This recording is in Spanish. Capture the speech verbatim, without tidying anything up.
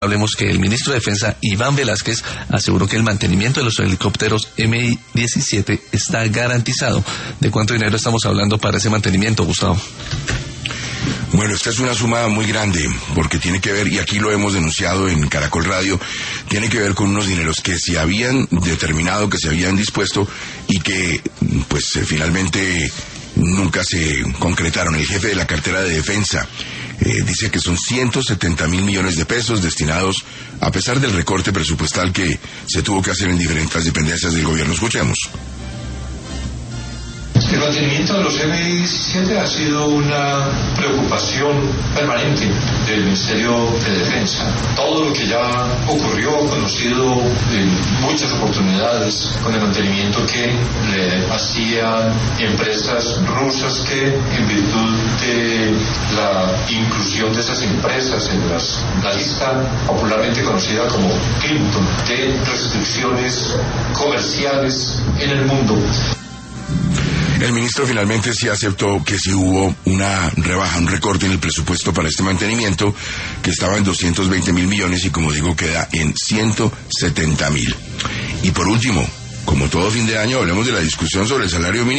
Hablemos que el ministro de Defensa, Iván Velázquez, aseguró que el mantenimiento de los helicópteros M I diecisiete está garantizado. ¿De cuánto dinero estamos hablando para ese mantenimiento, Gustavo? Bueno, esta es una suma muy grande, porque tiene que ver, y aquí lo hemos denunciado en Caracol Radio, tiene que ver con unos dineros que se habían determinado, que se habían dispuesto, y que, pues, finalmente nunca se concretaron. El jefe de la cartera de defensa eh, dice que son ciento setenta mil millones de pesos destinados, a pesar del recorte presupuestal que se tuvo que hacer en diferentes dependencias del gobierno. Escuchemos. El mantenimiento de los M I diecisiete ha sido una preocupación permanente del Ministerio de Defensa. Todo lo que ya ocurrió, conocido en muchas oportunidades, con el mantenimiento que le hacían empresas rusas que, en virtud de la inclusión de esas empresas en las, la lista popularmente conocida como Clinton, de restricciones comerciales en el mundo. El ministro finalmente sí aceptó que sí hubo una rebaja, un recorte en el presupuesto para este mantenimiento, que estaba en doscientos veinte mil millones y, como digo, queda en ciento setenta mil. Y por último, como todo fin de año, hablemos de la discusión sobre el salario mínimo.